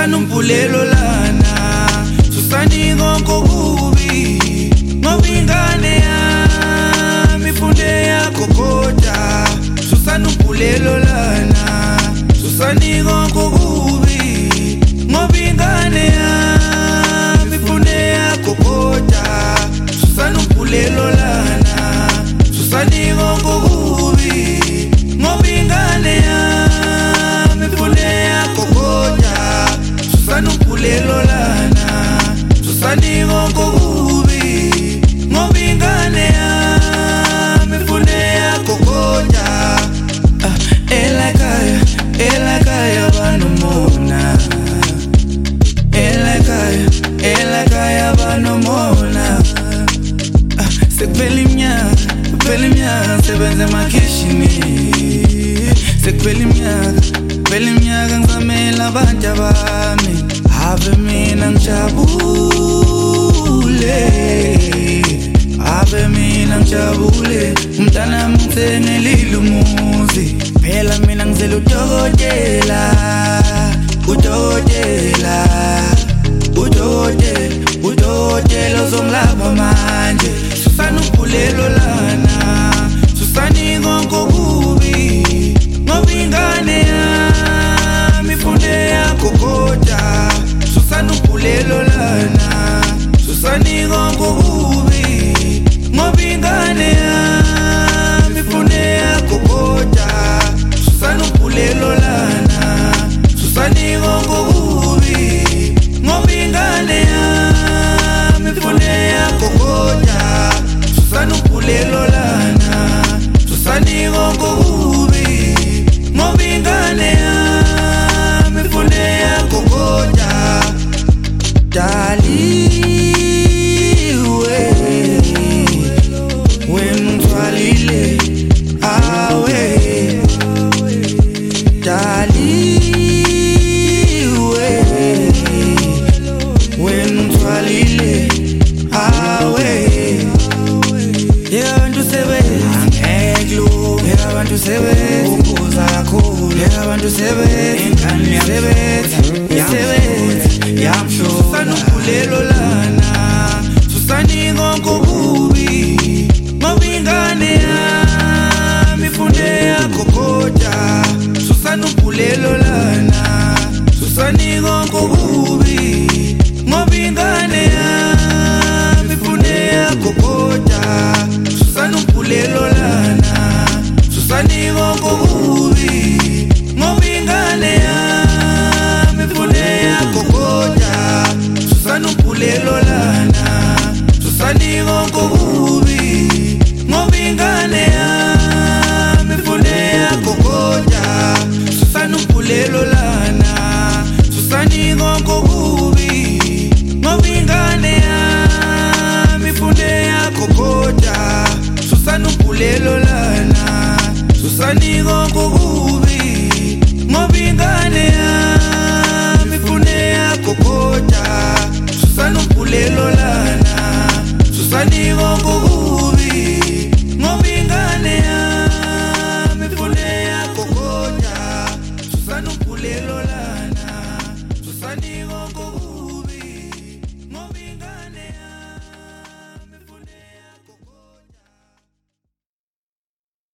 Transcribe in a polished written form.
susana umpulelo lana, susani gongo kubi, ngoba ingane yami ifunde yakokota, susana umpulelo lana, susani gongo kubi, ngoba ingane yami ifunde yakokota, susana umpulelo lana, susani gongo kubi, ngoba ingane yami ifunde yakokota, susana umpulelo lana, susani gongo kubi, ngoba ingane yami ifunde yakokota. Elakaya banomona, elakaya banomona. Sekuvela iminyaka sebenze emakhishini, sekuvela iminyaka ngizamela abantu bami, ave mina ngijabule, umntana ngithengelile umuzi, phela mina ngizela udokotela ozongilapha manje, susana umpulelo lana, susani gongo kubi, ngoba ingane yami ifunde yakokota, susana umpulelo lana, susani gongo kubi, ngoba ingane yami ifunde yakokota, susana umpulelo lana, susani gongo kubi, ngoba ingane yami ifunde yakokota, susana umpulelo lana, susani gongo kubi, ngoba ingane yami ifunde yakokota. Daliwe wemthwalile awe, daliwe wemthwalile awe. Abantu sebenza ngeklo, abantu sebenza ukuza kakhulu, abantu sebenza ingane yasebenza yamsho, susana umpulelo lana, susani gongo kubi, ngoba ingane yami ifunde yakokota, susana umpulelo lana, susani gongo kubi, ngoba ingane yami ifunde yakokota, susana umpulelo lana, susani gongo kubi, ngoba ingane yami ifunde yakokota, susana umpulelo lana, susani gongo kubi, ngoba ingane yami ifunde yakokota, susana umpulelo lana, susani gongo kubi, ngoba ingane yami ifunde yakokota, susana umpulelo lana, susani gongo kubi, ngoba ingane yami ifunde yakokota, susana umpulelo lana, susani gongo kubi.